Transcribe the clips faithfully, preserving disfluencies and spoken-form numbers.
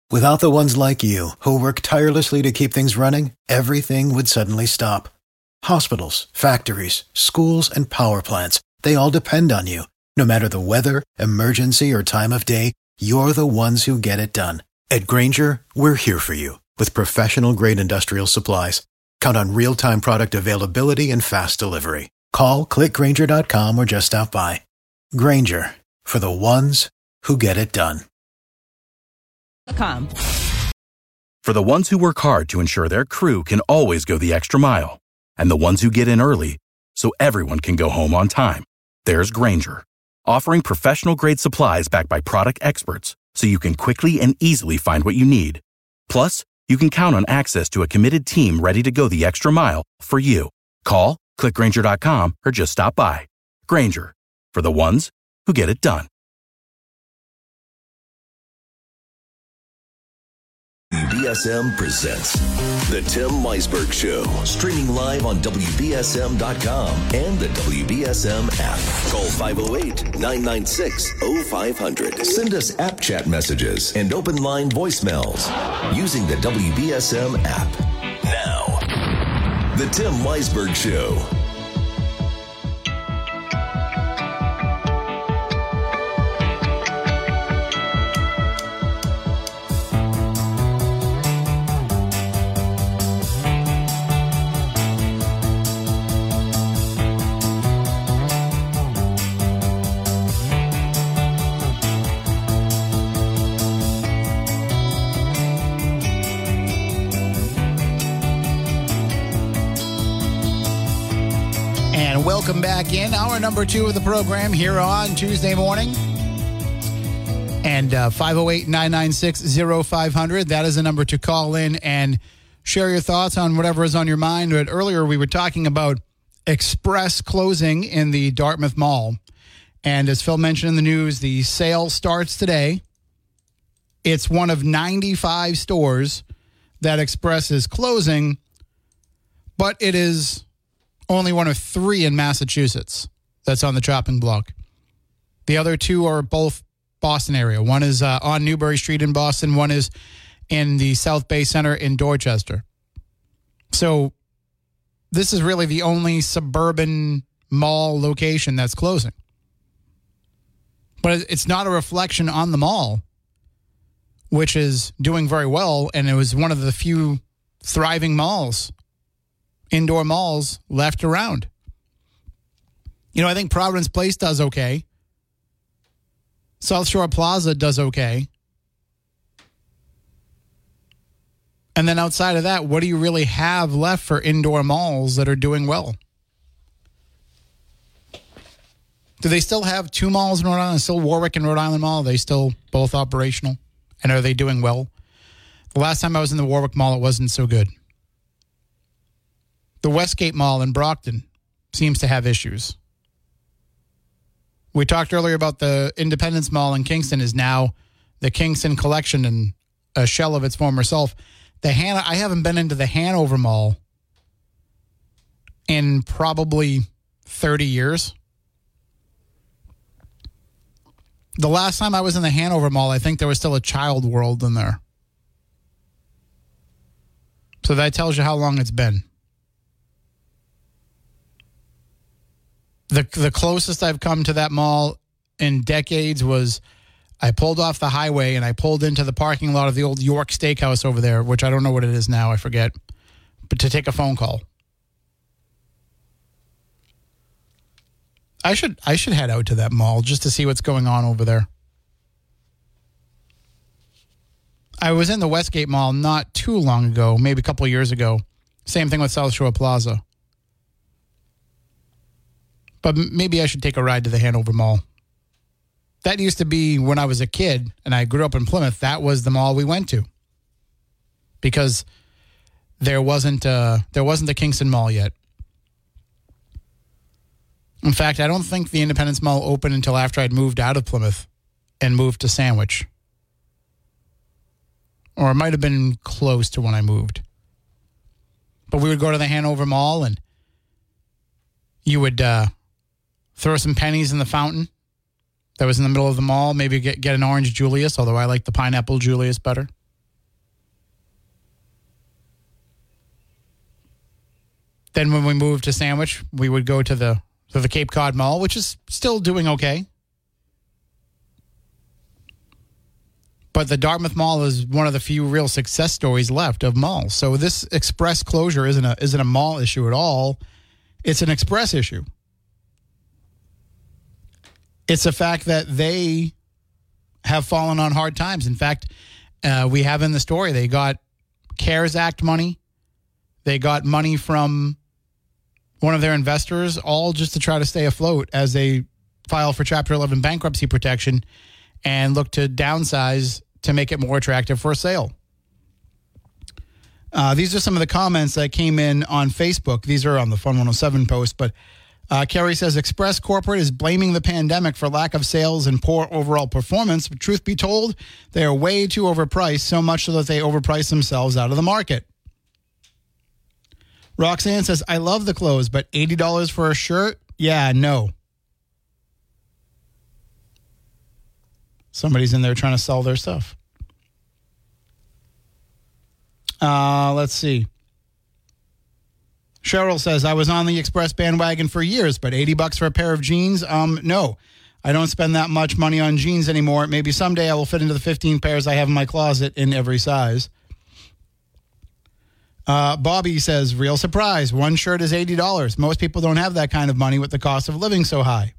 Without the ones like you, who work tirelessly to keep things running, everything would suddenly stop. Hospitals, factories, schools, and power plants, they all depend on you. No matter the weather, emergency, or time of day, you're the ones who get it done. At Grainger, we're here for you with professional-grade industrial supplies. Count on real-time product availability and fast delivery. Call, click Grainger dot com, or just stop by. Grainger, for the ones who get it done. Com. For the ones who work hard to ensure their crew can always go the extra mile, and the ones who get in early so everyone can go home on time, there's Grainger, offering professional-grade supplies backed by product experts so you can quickly and easily find what you need. Plus, you can count on access to a committed team ready to go the extra mile for you. Call, click Grainger dot com, or just stop by. Grainger, for the ones who get it done. W B S M presents The Tim Weisberg Show, streaming live on W B S M dot com and the W B S M app. Call five oh eight, nine nine six, oh five hundred. Send us app chat messages and open line voicemails using the W B S M app. Now, The Tim Weisberg Show. Welcome back in. Hour number two of the program here on Tuesday morning. And uh, five oh eight, nine nine six, oh five hundred. That is the number to call in and share your thoughts on whatever is on your mind. But earlier we were talking about Express closing in the Dartmouth Mall. And as Phil mentioned in the news, the sale starts today. It's one of ninety-five stores that Express is closing, but it is only one of three in Massachusetts that's on the chopping block. The other two are both Boston area. One is uh, on Newbury Street in Boston. One is in the South Bay Center in Dorchester. So this is really the only suburban mall location that's closing. But it's not a reflection on the mall, which is doing very well, and it was one of the few thriving malls, indoor malls left around. You know, I think Providence Place does okay. South Shore Plaza does okay. And then outside of that, what do you really have left for indoor malls that are doing well? Do they still have two malls in Rhode Island? Still Warwick and Rhode Island Mall? Are they still both operational? And are they doing well? The last time I was in the Warwick Mall, it wasn't so good. The Westgate Mall in Brockton seems to have issues. We talked earlier about the Independence Mall in Kingston is now the Kingston Collection and a shell of its former self. The Han- I haven't been into the Hanover Mall in probably thirty years. The last time I was in the Hanover Mall, I think there was still a Child World in there. So that tells you how long it's been. The the closest I've come to that mall in decades was I pulled off the highway and I pulled into the parking lot of the old York Steakhouse over there, which I don't know what it is now, I forget, but to take a phone call. I should I should head out to that mall just to see what's going on over there. I was in the Westgate Mall not too long ago, maybe a couple of years ago. Same thing with South Shore Plaza. But maybe I should take a ride to the Hanover Mall. That used to be when I was a kid and I grew up in Plymouth. That was the mall we went to. Because there wasn't uh, there wasn't the Kingston Mall yet. In fact, I don't think the Independence Mall opened until after I'd moved out of Plymouth and moved to Sandwich. Or it might have been close to when I moved. But we would go to the Hanover Mall and you would uh, throw some pennies in the fountain that was in the middle of the mall. Maybe get, get an orange Julius, although I like the pineapple Julius better. Then when we moved to Sandwich, we would go to the to the Cape Cod Mall, which is still doing okay. But the Dartmouth Mall is one of the few real success stories left of malls. So this express closure isn't a isn't a mall issue at all. It's an express issue. It's a fact that they have fallen on hard times. In fact, uh, we have in the story, they got CARES Act money. They got money from one of their investors, all just to try to stay afloat as they file for Chapter eleven bankruptcy protection and look to downsize to make it more attractive for a sale. Uh, these are some of the comments that came in on Facebook. These are on the Fun one oh seven post, but uh, Kerry says, Express Corporate is blaming the pandemic for lack of sales and poor overall performance. But truth be told, they are way too overpriced, so much so that they overprice themselves out of the market. Roxanne says, I love the clothes, but eighty dollars for a shirt? Yeah, no. Somebody's in there trying to sell their stuff. Uh, let's see. Cheryl says, I was on the Express bandwagon for years, but eighty bucks for a pair of jeans? Um, no. I don't spend that much money on jeans anymore. Maybe someday I will fit into the fifteen pairs I have in my closet in every size. Uh, Bobby says, real surprise. One shirt is eighty dollars. Most people don't have that kind of money with the cost of living so high.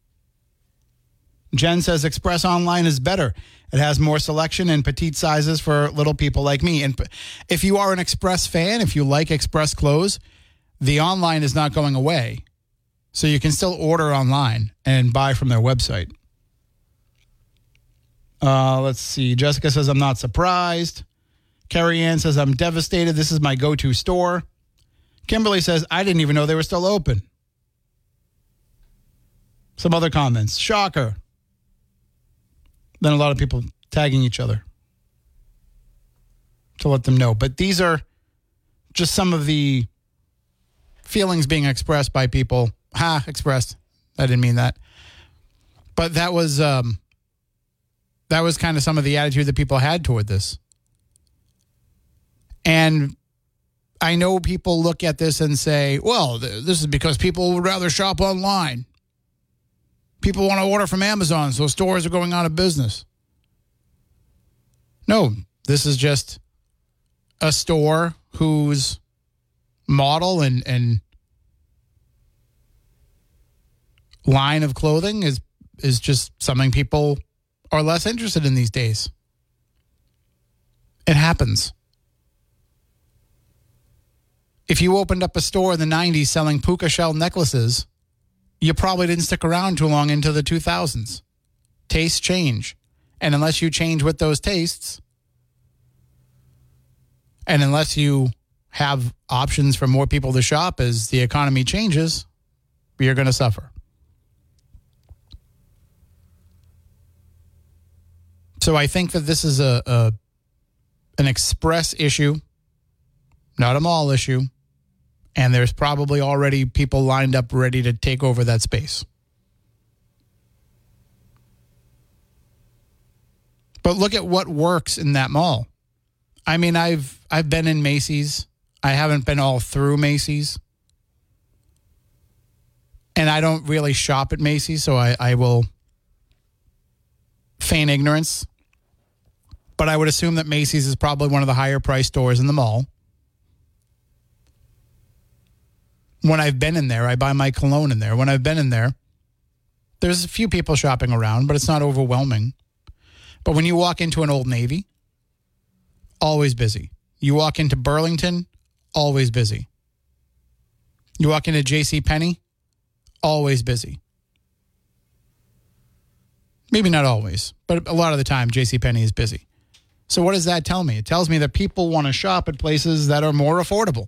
Jen says Express Online is better. It has more selection and petite sizes for little people like me. And if you are an Express fan, if you like Express clothes, the online is not going away. So you can still order online and buy from their website. Uh, let's see. Jessica says, I'm not surprised. Carrie Ann says, I'm devastated. This is my go-to store. Kimberly says, I didn't even know they were still open. Some other comments. Shocker. Then a lot of people tagging each other to let them know. But these are just some of the feelings being expressed by people. Ha, expressed. I didn't mean that. But that was um, that was kind of some of the attitude that people had toward this. And I know people look at this and say, well, th- this is because people would rather shop online. People want to order from Amazon, so stores are going out of business. No, this is just a store whose model and, and line of clothing is is just something people are less interested in these days. It happens. If you opened up a store in the nineties selling puka shell necklaces, you probably didn't stick around too long into the two thousands. Tastes change. And unless you change with those tastes, and unless you have options for more people to shop as the economy changes, you're going to suffer. So I think that this is a, a an Express issue, not a mall issue. And there's probably already people lined up ready to take over that space. But look at what works in that mall. I mean, I've I've been in Macy's. I haven't been all through Macy's. And I don't really shop at Macy's, so I, I will feign ignorance. But I would assume that Macy's is probably one of the higher priced stores in the mall. When I've been in there, I buy my cologne in there. When I've been in there, there's a few people shopping around, but it's not overwhelming. But when you walk into an Old Navy, always busy. You walk into Burlington, always busy. You walk into JCPenney, always busy. Maybe not always, but a lot of the time, JCPenney is busy. So what does that tell me? It tells me that people want to shop at places that are more affordable.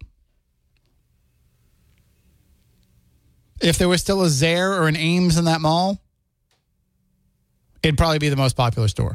If there was still a Zare or an Ames in that mall, it'd probably be the most popular store.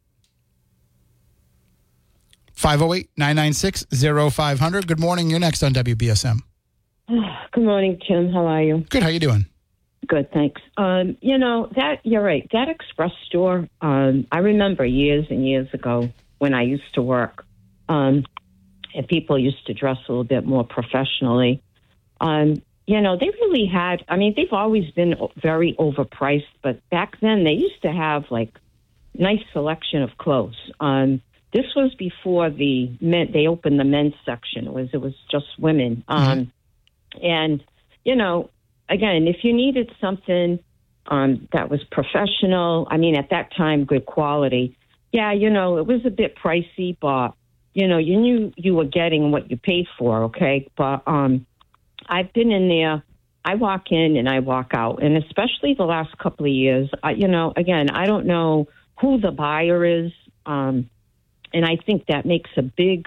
five oh eight, nine nine six, oh five hundred. Good morning. You're next on W B S M. Good morning, Tim. How are you? Good. How you doing? Good, thanks. Um, you know, that you're right. That Express store, um, I remember years and years ago when I used to work, um, and people used to dress a little bit more professionally. um, you know, they really had, I mean, they've always been very overpriced, but back then they used to have like nice selection of clothes. Um, this was before the men, they opened the men's section. It was, it was just women. Um, mm-hmm. And, you know, again, if you needed something um, that was professional, I mean, at that time, good quality, yeah, you know, it was a bit pricey, but, you know, you knew you were getting what you paid for, okay? But um, I've been in there. I walk in and I walk out, and especially the last couple of years, I, you know, again, I don't know who the buyer is, um, and I think that makes a big,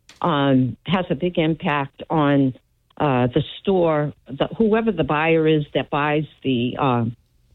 um, has a big impact on uh, the store, the, whoever the buyer is that buys the uh,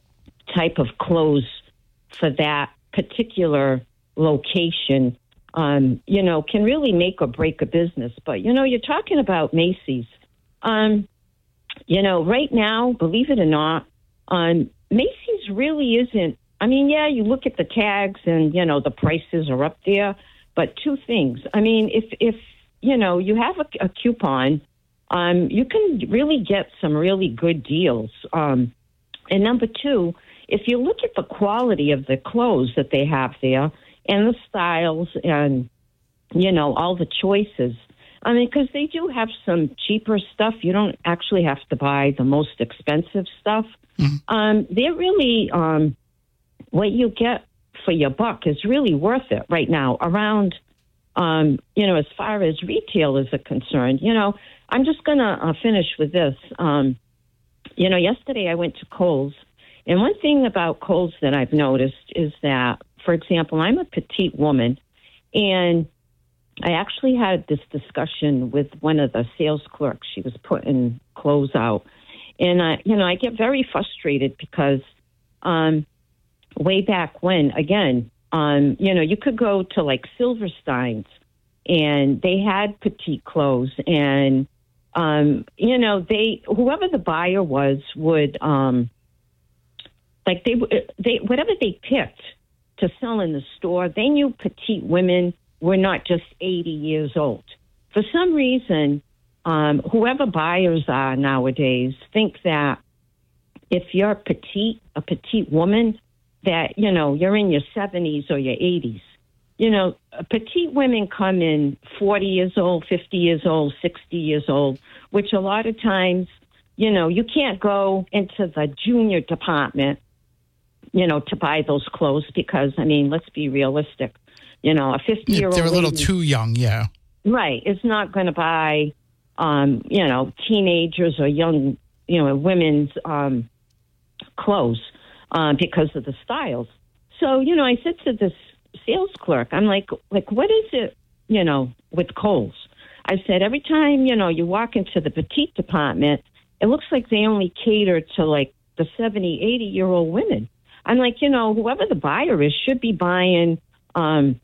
type of clothes for that particular location, um, you know, can really make or break a business. But, you know, you're talking about Macy's. Um, you know, right now, believe it or not, um, Macy's really isn't, I mean, yeah, you look at the tags and, you know, the prices are up there, but two things. I mean, if, if you know, you have a, a coupon, um, you can really get some really good deals. Um, and number two, if you look at the quality of the clothes that they have there and the styles and, you know, all the choices, I mean, because they do have some cheaper stuff. You don't actually have to buy the most expensive stuff. Mm-hmm. Um, they're really, um, what you get for your buck is really worth it right now around, um, you know, as far as retailers are concerned. You know, I'm just going to uh, finish with this. Um, you know, yesterday I went to Kohl's, and one thing about Kohl's that I've noticed is that, for example, I'm a petite woman, and I actually had this discussion with one of the sales clerks. She was putting clothes out. And, I, you know, I get very frustrated because um, way back when, again, um, you know, you could go to like Silverstein's and they had petite clothes. And, um, you know, they, whoever the buyer was would, um, like they, they, whatever they picked to sell in the store, they knew petite women were not just eighty years old. For some reason, um, whoever buyers are nowadays think that if you're petite, a petite woman, that, you know, you're in your seventies or your eighties. You know, petite women come in forty years old, fifty years old, sixty years old, which a lot of times, you know, you can't go into the junior department, you know, to buy those clothes because, I mean, let's be realistic. You know, a fifty-year-old They're a little lady, too young, yeah. Right. Is not going to buy, um, you know, teenagers or young, you know, women's um, clothes uh, because of the styles. So, you know, I said to this sales clerk, I'm like, like, what is it, you know, with Kohl's? I said, every time, you know, you walk into the petite department, it looks like they only cater to, like, the seventy, eighty-year-old women. I'm like, you know, whoever the buyer is should be buying um,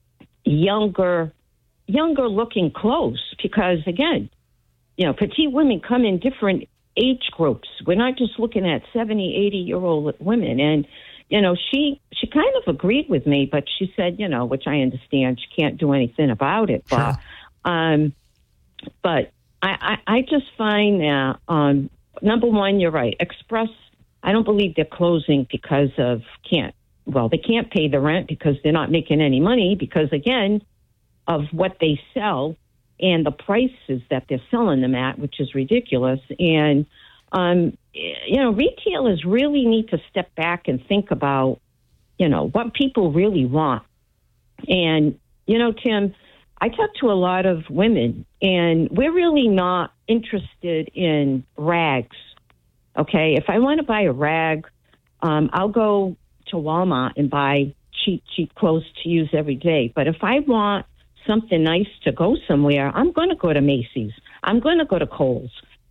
younger, younger looking clothes because, again, you know, petite women come in different age groups. We're not just looking at seventy, eighty-year-old women. And, you know, she, she kind of agreed with me, but she said, you know, which I understand, she can't do anything about it. But, sure. um, but I, I, I just find that, um, number one, you're right, Express, I don't believe they're closing because of can't, well, they can't pay the rent because they're not making any money because, again, of what they sell and the prices that they're selling them at, which is ridiculous. And, um, you know, retailers really need to step back and think about, you know, what people really want. And, you know, Tim, I talk to a lot of women, and we're really not interested in rags. Okay, if I want to buy a rag, um, I'll go to Walmart and buy cheap, cheap clothes to use every day. But if I want something nice to go somewhere, I'm going to go to Macy's. I'm going to go to Kohl's.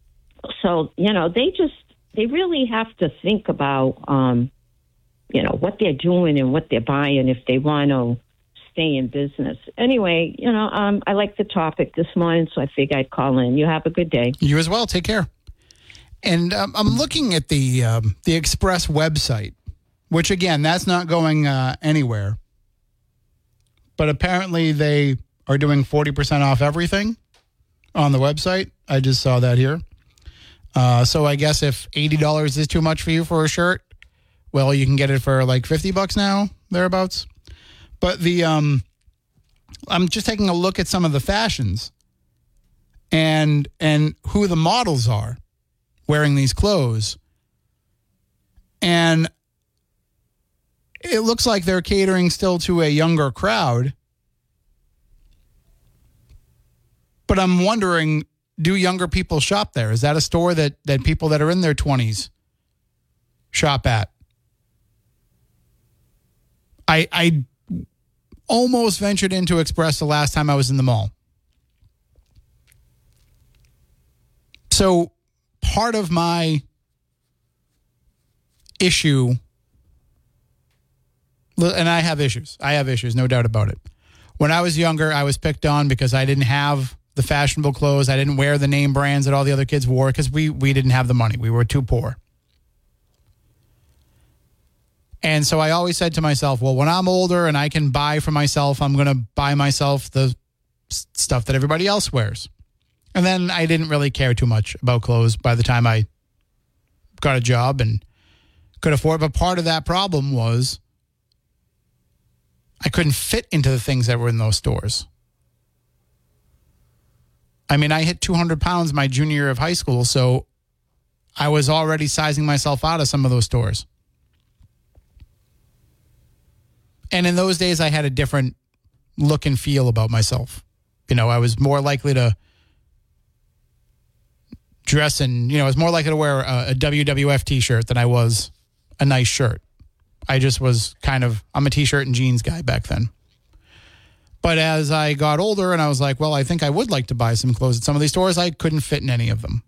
So, you know, they just, they really have to think about, um, you know, what they're doing and what they're buying if they want to stay in business. Anyway, you know, um, I like the topic this morning, so I figured I'd call in. You have a good day. You as well. Take care. And um, I'm looking at the um, the Express website, which, again, that's not going uh, anywhere. But apparently they are doing forty percent off everything on the website. I just saw that here. Uh, so I guess if eighty dollars is too much for you for a shirt, well, you can get it for like fifty bucks now, thereabouts. But the um, I'm just taking a look at some of the fashions and and who the models are wearing these clothes. And it looks like they're catering still to a younger crowd. But I'm wondering, do younger people shop there? Is that a store that, that people that are in their twenties shop at? I I almost ventured into Express the last time I was in the mall. So part of my issue, and I have issues. I have issues, no doubt about it. When I was younger, I was picked on because I didn't have the fashionable clothes. I didn't wear the name brands that all the other kids wore because we, we didn't have the money. We were too poor. And so I always said to myself, well, when I'm older and I can buy for myself, I'm going to buy myself the stuff that everybody else wears. And then I didn't really care too much about clothes by the time I got a job and could afford. But part of that problem was I couldn't fit into the things that were in those stores. I mean, I hit two hundred pounds my junior year of high school, so I was already sizing myself out of some of those stores. And in those days, I had a different look and feel about myself. You know, I was more likely to dress in, you know, I was more likely to wear a, a W W F t-shirt than I was a nice shirt. I just was kind of, I'm a t-shirt and jeans guy back then. But as I got older and I was like, well, I think I would like to buy some clothes at some of these stores, I couldn't fit in any of them.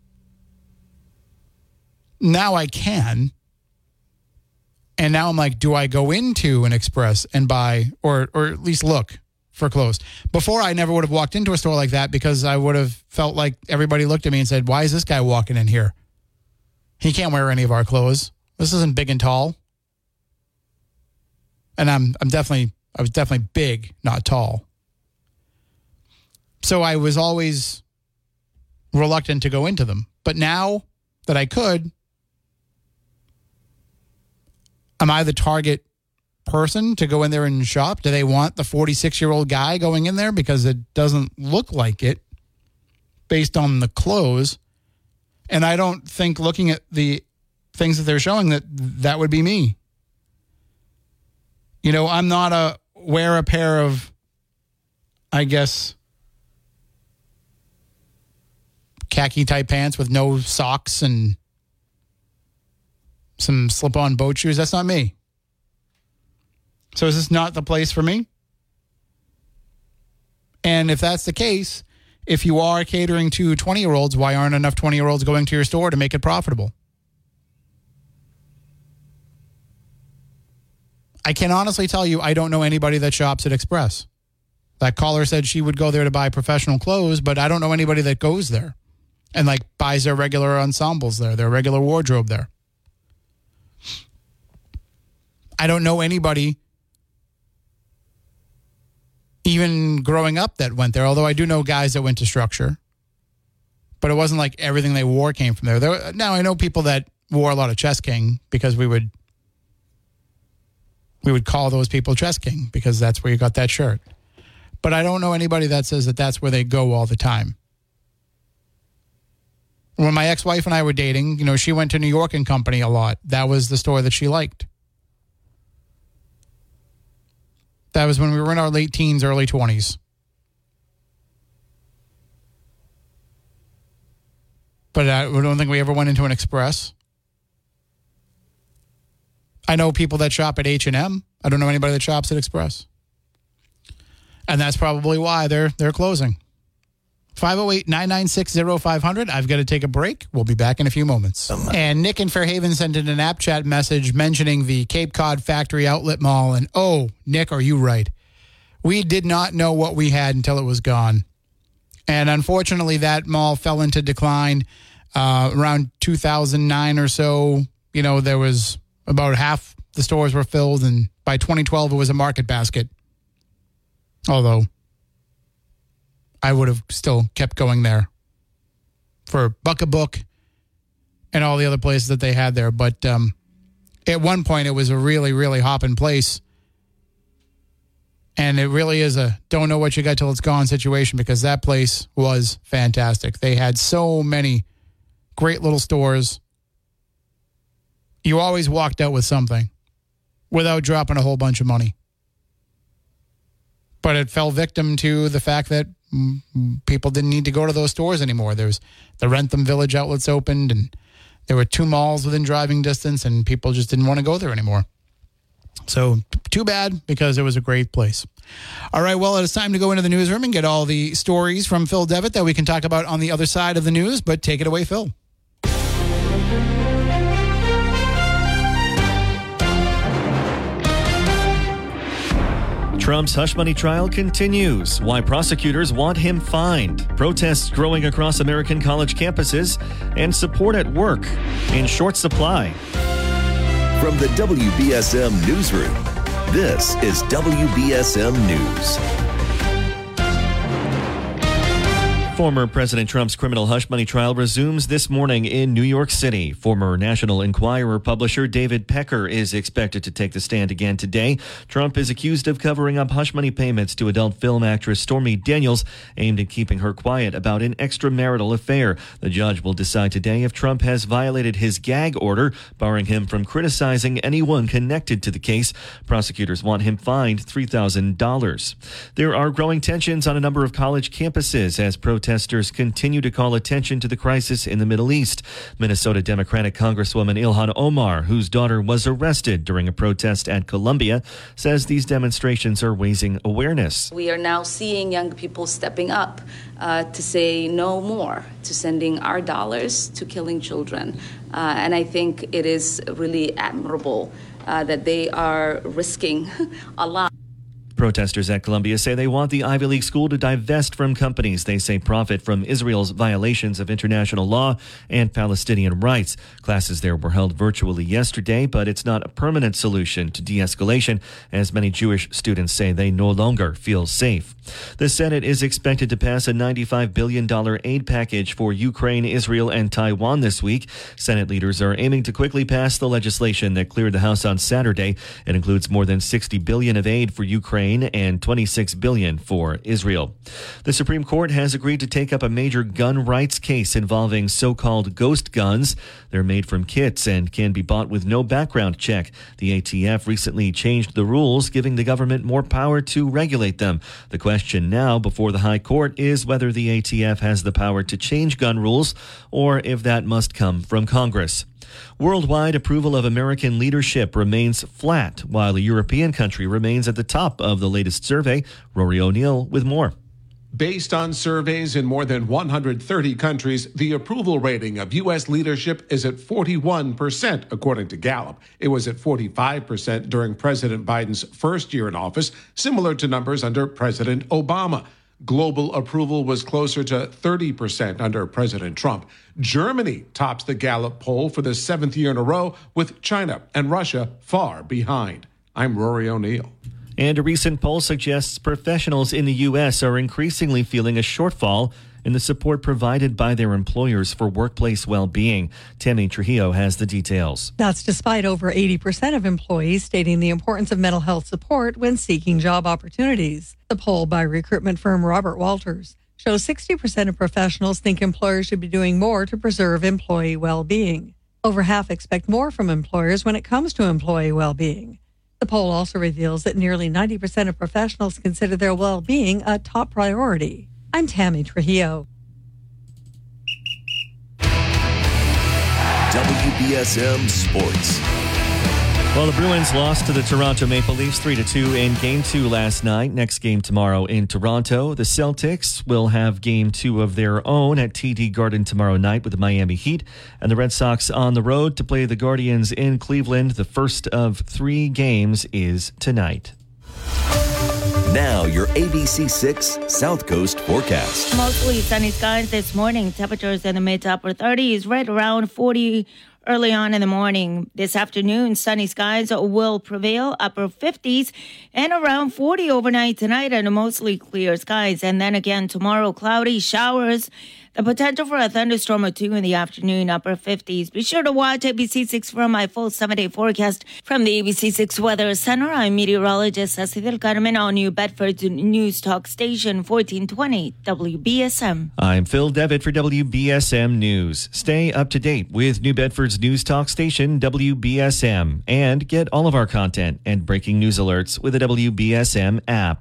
Now I can. And now I'm like, do I go into an Express and buy, or or at least look for clothes? Before, I never would have walked into a store like that because I would have felt like everybody looked at me and said, why is this guy walking in here? He can't wear any of our clothes. This isn't big and tall. And I'm I'm definitely, I was definitely big, not tall. So I was always reluctant to go into them. But now that I could, am I the target person to go in there and shop? Do they want the forty-six-year-old guy going in there? Because it doesn't look like it based on the clothes. And I don't think, looking at the things that they're showing, that that would be me. You know, I'm not a wear a pair of, I guess, khaki-type pants with no socks and some slip-on boat shoes. That's not me. So is this not the place for me? And if that's the case, if you are catering to twenty-year-olds, why aren't enough twenty-year-olds going to your store to make it profitable? I can honestly tell you, I don't know anybody that shops at Express. That caller said she would go there to buy professional clothes, but I don't know anybody that goes there and like buys their regular ensembles there, their regular wardrobe there. I don't know anybody, even growing up, that went there, although I do know guys that went to Structure. But it wasn't like everything they wore came from there. there now, I know people that wore a lot of Chess King because we would we would call those people Chess King because that's where you got that shirt. But I don't know anybody that says that that's where they go all the time. When my ex-wife and I were dating, you know, she went to New York and Company a lot. That was the store that she liked. That was when we were in our late teens, early twenties. But I don't think we ever went into an Express. I know people that shop at H and M. I don't know anybody that shops at Express. And that's probably why they're they're closing. five oh eight, nine nine six, oh five hundred. I've got to take a break. We'll be back in a few moments. And Nick in Fairhaven sent in an app chat message mentioning the Cape Cod Factory Outlet Mall. And oh, Nick, are you right? We did not know what we had until it was gone. And unfortunately, that mall fell into decline uh, around two thousand nine or so. You know, there was about half the stores were filled. And by twenty twelve, it was a market basket. Although I would have still kept going there for buck a book and all the other places that they had there. But um, at one point, it was a really, really hopping place. And it really is a don't know what you got till it's gone situation, because that place was fantastic. They had so many great little stores. You always walked out with something without dropping a whole bunch of money. But it fell victim to the fact that people didn't need to go to those stores anymore. There's the Rentham Village outlets opened, and there were two malls within driving distance, and people just didn't want to go there anymore. So too bad, because it was a great place. All right, well, it's time to go into the newsroom and get all the stories from Phil Devitt that we can talk about on the other side of the news. But take it away, Phil. Trump's hush money trial continues. Why prosecutors want him fined. Protests growing across American college campuses, and support at work in short supply. From the W B S M Newsroom, this is W B S M News. Former President Trump's criminal hush money trial resumes this morning in New York City. Former National Enquirer publisher David Pecker is expected to take the stand again today. Trump is accused of covering up hush money payments to adult film actress Stormy Daniels, aimed at keeping her quiet about an extramarital affair. The judge will decide today if Trump has violated his gag order, barring him from criticizing anyone connected to the case. Prosecutors want him fined three thousand dollars. There are growing tensions on a number of college campuses as protesters Protesters continue to call attention to the crisis in the Middle East. Minnesota Democratic Congresswoman Ilhan Omar, whose daughter was arrested during a protest at Columbia, says these demonstrations are raising awareness. We are now seeing young people stepping up uh, to say no more to sending our dollars to killing children. Uh, and I think it is really admirable uh, that they are risking a lot. Protesters at Columbia say they want the Ivy League school to divest from companies they say profit from Israel's violations of international law and Palestinian rights. Classes there were held virtually yesterday, but it's not a permanent solution to de-escalation, as many Jewish students say they no longer feel safe. The Senate is expected to pass a ninety-five billion dollars aid package for Ukraine, Israel, and Taiwan this week. Senate leaders are aiming to quickly pass the legislation that cleared the House on Saturday. It includes more than sixty billion dollars of aid for Ukraine and twenty-six billion dollars for Israel. The Supreme Court has agreed to take up a major gun rights case involving so-called ghost guns. They're made from kits and can be bought with no background check. The A T F recently changed the rules, giving the government more power to regulate them. The question now before the High Court is whether the A T F has the power to change gun rules or if that must come from Congress. Worldwide approval of American leadership remains flat, while a European country remains at the top of the latest survey. Rory O'Neill with more. Based on surveys in more than one hundred thirty countries, the approval rating of U S leadership is at forty-one percent, according to Gallup. It was at forty-five percent during President Biden's first year in office, similar to numbers under President Obama. Global approval was closer to thirty percent under President Trump. Germany tops the Gallup poll for the seventh year in a row, with China and Russia far behind. I'm Rory O'Neill. And a recent poll suggests professionals in the U S are increasingly feeling a shortfall in the support provided by their employers for workplace well-being. Tammy Trujillo has the details. That's despite over eighty percent of employees stating the importance of mental health support when seeking job opportunities. The poll by recruitment firm Robert Walters shows sixty percent of professionals think employers should be doing more to preserve employee well-being. Over half expect more from employers when it comes to employee well-being. The poll also reveals that nearly ninety percent of professionals consider their well-being a top priority. I'm Tammy Trujillo. W B S M Sports. Well, the Bruins lost to the Toronto Maple Leafs three to two in Game two last night. Next game tomorrow in Toronto. The Celtics will have Game two of their own at T D Garden tomorrow night with the Miami Heat. And the Red Sox on the road to play the Guardians in Cleveland. The first of three games is tonight. Now, your A B C six South Coast forecast. Mostly sunny skies this morning. Temperatures in the mid to upper thirties, right around forty early on in the morning. This afternoon, sunny skies will prevail, upper fifties and around forty overnight tonight under mostly clear skies. And then again tomorrow, cloudy showers. The potential for a thunderstorm or two in the afternoon, upper fifties. Be sure to watch A B C six for my full seven-day forecast from the A B C six Weather Center. I'm meteorologist Ceci Del Carmen on New Bedford's News Talk Station, fourteen twenty W B S M. I'm Phil Devitt for W B S M News. Stay up to date with New Bedford's News Talk Station, W B S M, and get all of our content and breaking news alerts with the W B S M app.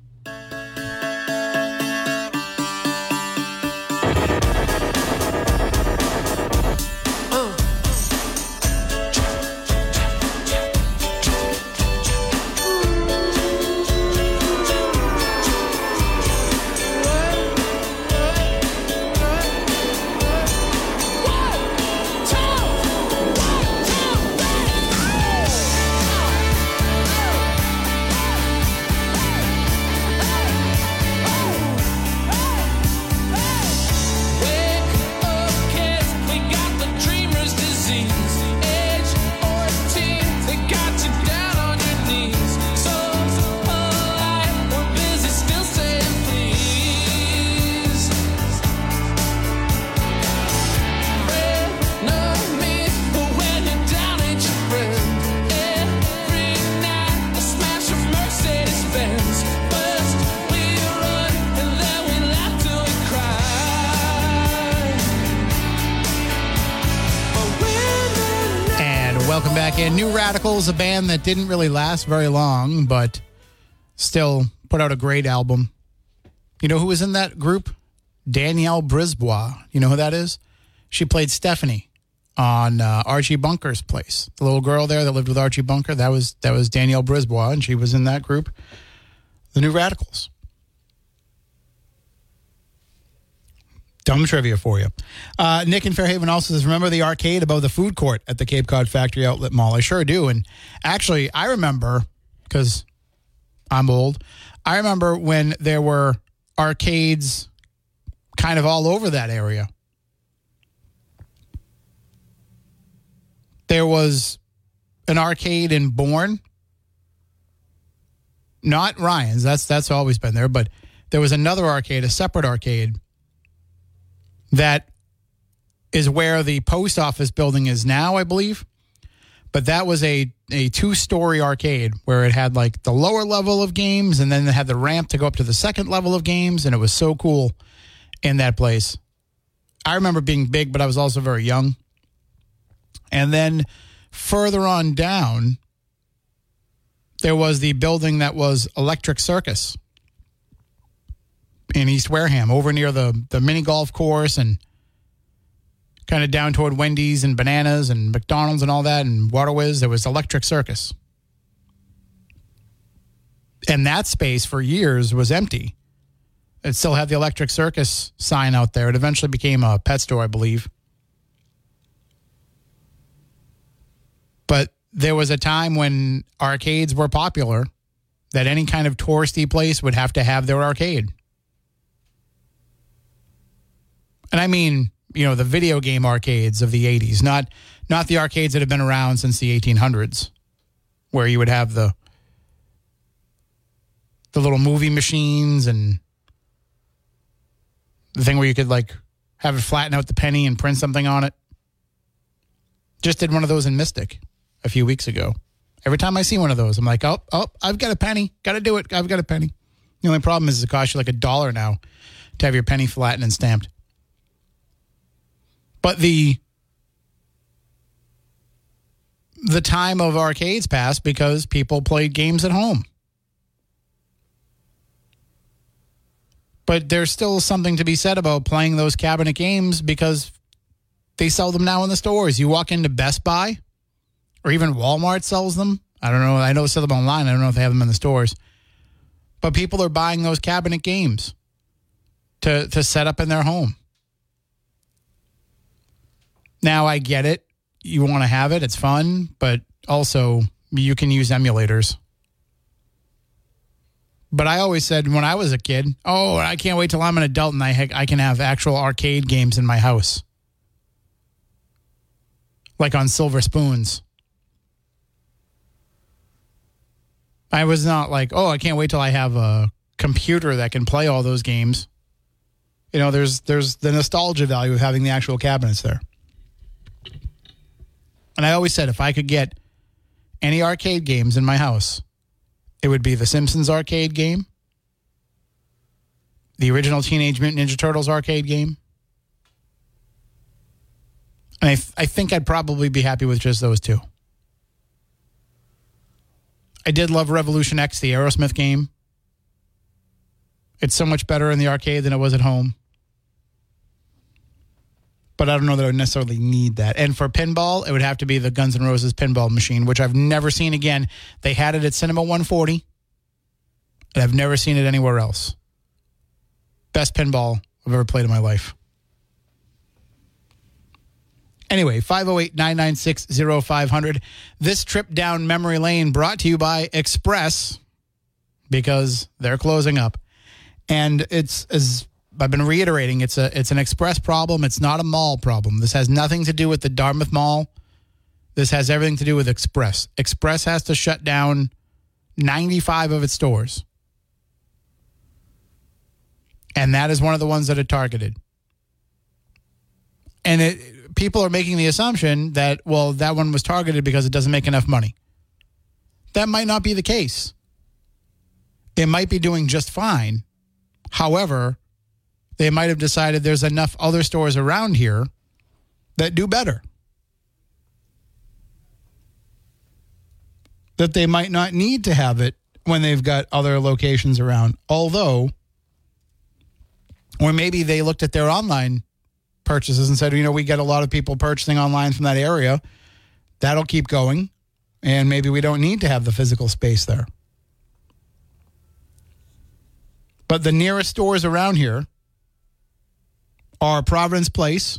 Welcome back in. New Radicals, a band that didn't really last very long, but still put out a great album. You know who was in that group? Danielle Brisbois. You know who that is? She played Stephanie on uh, Archie Bunker's Place. The little girl there that lived with Archie Bunker, that was that was Danielle Brisbois, and she was in that group, the New Radicals. Dumb trivia for you. Uh, Nick in Fairhaven also says, remember the arcade above the food court at the Cape Cod Factory Outlet Mall? I sure do. And actually, I remember, because I'm old, I remember when there were arcades kind of all over that area. There was an arcade in Bourne. Not Ryan's. That's, that's always been there. But there was another arcade, a separate arcade, that is where the post office building is now, I believe. But that was a, a two-story arcade where it had like the lower level of games and then it had the ramp to go up to the second level of games. And it was so cool in that place. I remember being big, but I was also very young. And then further on down, there was the building that was Electric Circus in East Wareham, over near the, the mini golf course and kind of down toward Wendy's and Bananas and McDonald's and all that and Waterways. There was Electric Circus. And that space for years was empty. It still had the Electric Circus sign out there. It eventually became a pet store, I believe. But there was a time when arcades were popular, that any kind of touristy place would have to have their arcade. And I mean, you know, the video game arcades of the eighties, not not the arcades that have been around since the eighteen hundreds, where you would have the the little movie machines and the thing where you could, like, have it flatten out the penny and print something on it. Just did one of those in Mystic a few weeks ago. Every time I see one of those, I'm like, oh, oh, I've got a penny. Got to do it. I've got a penny. The only problem is it costs you like a dollar now to have your penny flattened and stamped. But the the time of arcades passed because people played games at home. But there's still something to be said about playing those cabinet games because they sell them now in the stores. You walk into Best Buy or even Walmart sells them. I don't know. I know they sell them online. I don't know if they have them in the stores. But people are buying those cabinet games to, to set up in their home. Now, I get it. You want to have it. It's fun. But also, you can use emulators. But I always said when I was a kid, oh, I can't wait till I'm an adult and I, I can have actual arcade games in my house. like on silver spoons. I was not like, oh, I can't wait till I have a computer that can play all those games. You know, there's there's the nostalgia value of having the actual cabinets there. And I always said if I could get any arcade games in my house, it would be the Simpsons arcade game, the original Teenage Mutant Ninja Turtles arcade game. And I, th- I think I'd probably be happy with just those two. I did love Revolution X, the Aerosmith game. It's so much better in the arcade than it was at home. But I don't know that I would necessarily need that. And for pinball, it would have to be the Guns N' Roses pinball machine, which I've never seen again. They had it at Cinema one forty, and I've never seen it anywhere else. Best pinball I've ever played in my life. Anyway, five oh eight, nine nine six, oh five hundred. This trip down memory lane brought to you by Express, because they're closing up. And it's, as I've been reiterating, it's a it's an Express problem. It's not a mall problem. This has nothing to do with the Dartmouth Mall. This has everything to do with Express. Express has to shut down ninety-five of its stores. And that is one of the ones that are targeted. And it, people are making the assumption that, well, that one was targeted because it doesn't make enough money. That might not be the case. It might be doing just fine. However, they might have decided there's enough other stores around here that do better, that they might not need to have it when they've got other locations around. Although, or maybe they looked at their online purchases and said, you know, we get a lot of people purchasing online from that area. That'll keep going, and maybe we don't need to have the physical space there. But the nearest stores around here are Providence Place,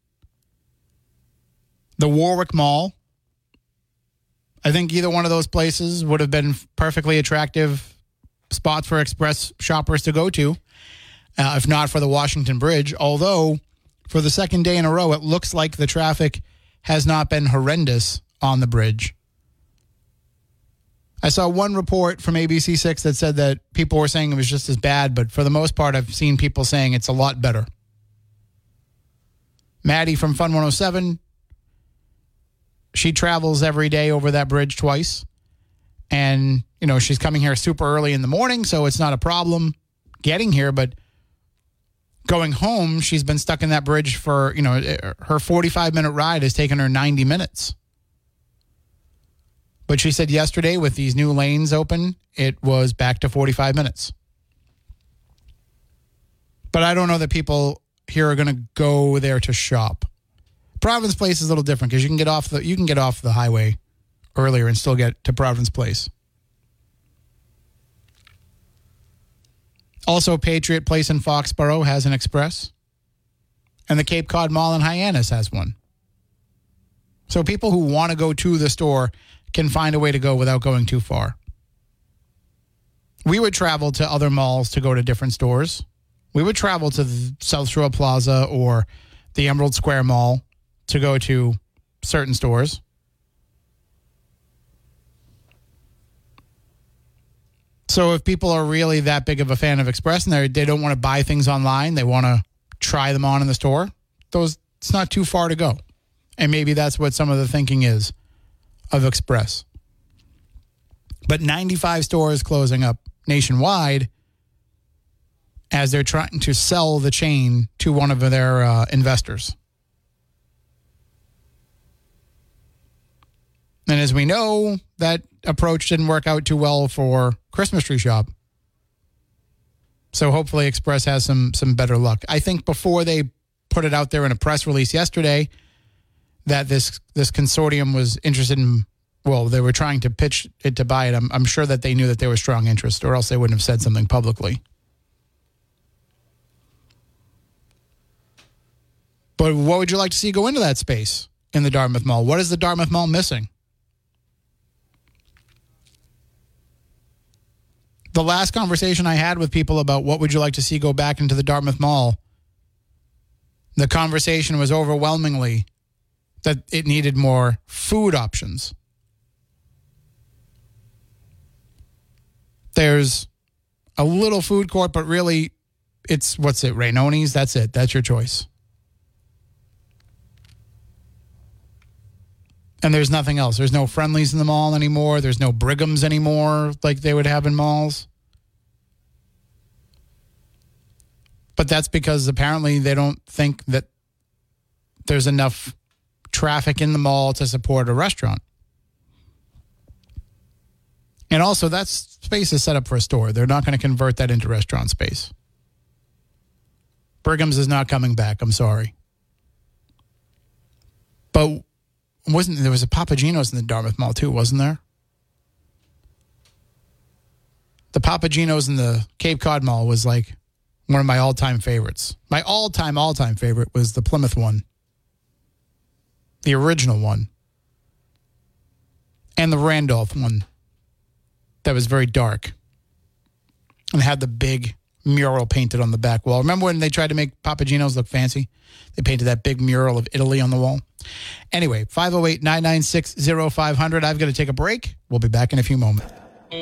the Warwick Mall. I think either one of those places would have been perfectly attractive spots for Express shoppers to go to, uh, if not for the Washington Bridge. Although, for the second day in a row, it looks like the traffic has not been horrendous on the bridge. I saw one report from A B C six that said that people were saying it was just as bad, but for the most part, I've seen people saying it's a lot better. Maddie from Fun one oh seven, she travels every day over that bridge twice. And, you know, she's coming here super early in the morning, so it's not a problem getting here. But going home, she's been stuck in that bridge for, you know, her forty-five minute ride has taken her ninety minutes. But she said yesterday, with these new lanes open, it was back to forty-five minutes. But I don't know that people here are going to go there to shop. Providence Place is a little different because you can get off the you can get off the highway earlier and still get to Providence Place. Also, Patriot Place in Foxborough has an Express, and the Cape Cod Mall in Hyannis has one. So people who want to go to the store can find a way to go without going too far. We would travel to other malls to go to different stores. We would travel to the South Shore Plaza or the Emerald Square Mall to go to certain stores. So if people are really that big of a fan of Express and they don't want to buy things online, they want to try them on in the store, those it's not too far to go. And maybe that's what some of the thinking is of Express. But ninety-five stores closing up nationwide as they're trying to sell the chain to one of their uh, investors. And as we know, that approach didn't work out too well for Christmas Tree Shop. So hopefully Express has some some better luck. I think before they put it out there in a press release yesterday that this this consortium was interested in, well, they were trying to pitch it to buy it. I'm, I'm sure that they knew that there was strong interest, or else they wouldn't have said something publicly. But what would you like to see go into that space in the Dartmouth Mall? What is the Dartmouth Mall missing? The last conversation I had with people about what would you like to see go back into the Dartmouth Mall, the conversation was overwhelmingly that it needed more food options. There's a little food court, but really it's, what's it, Rainoni's? That's it. That's your choice. And there's nothing else. There's no Friendlies in the mall anymore. There's no Brigham's anymore like they would have in malls. But that's because apparently they don't think that there's enough traffic in the mall to support a restaurant. And also, that space is set up for a store. They're not going to convert that into restaurant space. Brigham's is not coming back. I'm sorry. But wasn't there was a Papagino's in the Dartmouth Mall too, wasn't there? The Papagino's in the Cape Cod Mall was like one of my all-time favorites. My all-time, all-time favorite was the Plymouth one. The original one. And the Randolph one. That was very dark. And had the big mural painted on the back wall. Remember when they tried to make Papagino's look fancy? They painted that big mural of Italy on the wall. Anyway, five oh eight, nine nine six, oh five hundred. I've got to take a break. We'll be back in a few moments.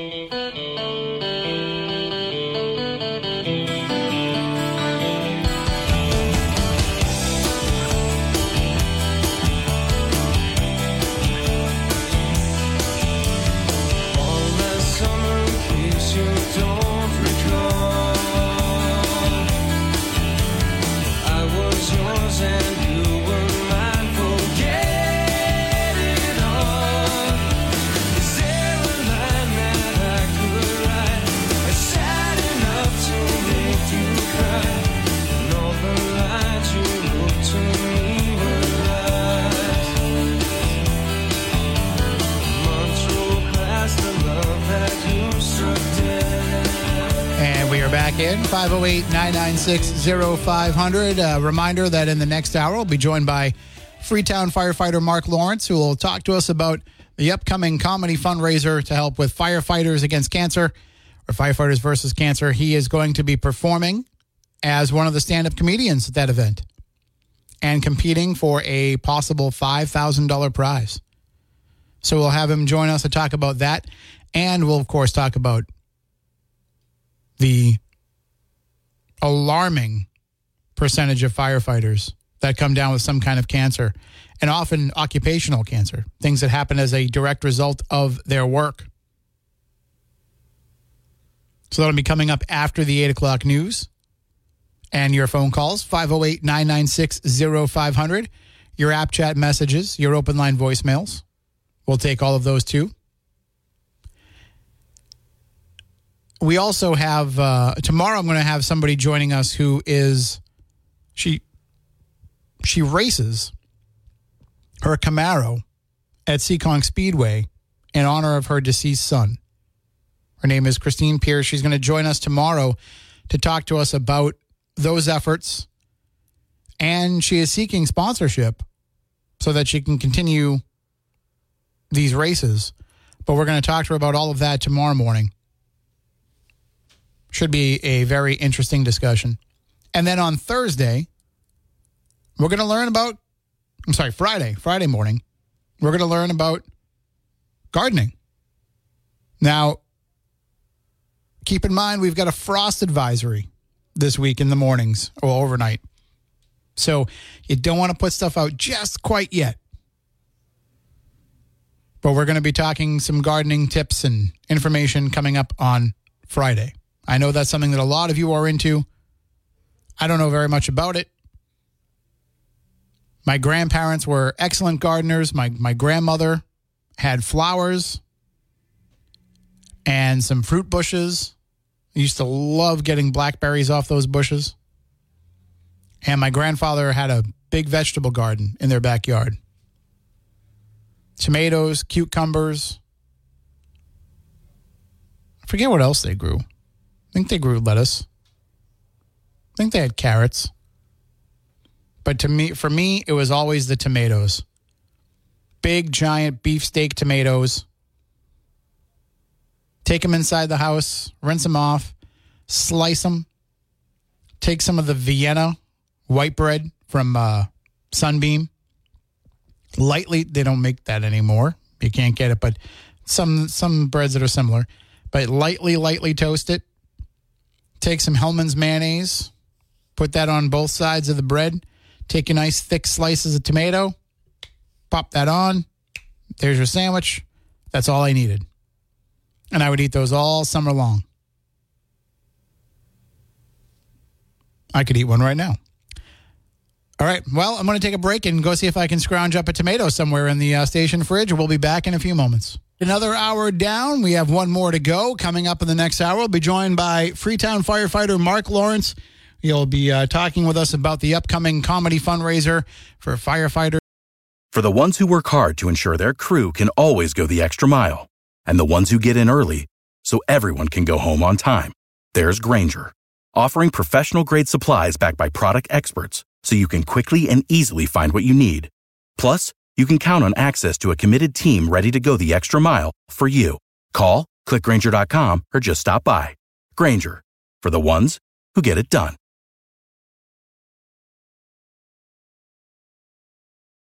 Back in five oh eight, nine nine six, oh five hundred. A reminder that in the next hour we'll be joined by Freetown firefighter Mark Lawrence, who will talk to us about the upcoming comedy fundraiser to help with firefighters against cancer, or firefighters versus cancer. He is going to be performing as one of the stand-up comedians at that event and competing for a possible five thousand dollars prize. So we'll have him join us to talk about that, and we'll, of course, talk about the alarming percentage of firefighters that come down with some kind of cancer, and often occupational cancer, things that happen as a direct result of their work. So that'll be coming up after the eight o'clock news. And your phone calls, five oh eight, nine nine six, oh five hundred. Your app chat messages, your open line voicemails. We'll take all of those too. We also have, uh, tomorrow I'm going to have somebody joining us who is, she she races her Camaro at Seekonk Speedway in honor of her deceased son. Her name is Christine Pierce. She's going to join us tomorrow to talk to us about those efforts. And she is seeking sponsorship so that she can continue these races. But we're going to talk to her about all of that tomorrow morning. Should be a very interesting discussion. And then on Thursday, we're going to learn about, I'm sorry, Friday, Friday morning, we're going to learn about gardening. Now, keep in mind, we've got a frost advisory this week in the mornings or overnight. So you don't want to put stuff out just quite yet. But we're going to be talking some gardening tips and information coming up on Friday. I know that's something that a lot of you are into. I don't know very much about it. My grandparents were excellent gardeners. My my grandmother had flowers and some fruit bushes. I used to love getting blackberries off those bushes. And my grandfather had a big vegetable garden in their backyard. Tomatoes, cucumbers. I forget what else they grew. I think they grew lettuce. I think they had carrots. But to me, for me, it was always the tomatoes. Big, giant beefsteak tomatoes. Take them inside the house, rinse them off, slice them. Take some of the Vienna white bread from uh, Sunbeam. Lightly, they don't make that anymore. You can't get it, but some some breads that are similar. But lightly, lightly toast it. Take some Hellmann's mayonnaise. Put that on both sides of the bread. Take your nice thick slices of tomato. Pop that on. There's your sandwich. That's all I needed. And I would eat those all summer long. I could eat one right now. All right. Well, I'm going to take a break and go see if I can scrounge up a tomato somewhere in the uh, station fridge. We'll be back in a few moments. Another hour down. We have one more to go. Coming up in the next hour, we'll be joined by Freetown firefighter Mark Lawrence. He'll be uh, talking with us about the upcoming comedy fundraiser for firefighters. For the ones who work hard to ensure their crew can always go the extra mile, and the ones who get in early so everyone can go home on time, there's Grainger, offering professional-grade supplies backed by product experts so you can quickly and easily find what you need. Plus, you can count on access to a committed team ready to go the extra mile for you. Call, click Grainger dot com, or just stop by. Grainger, for the ones who get it done.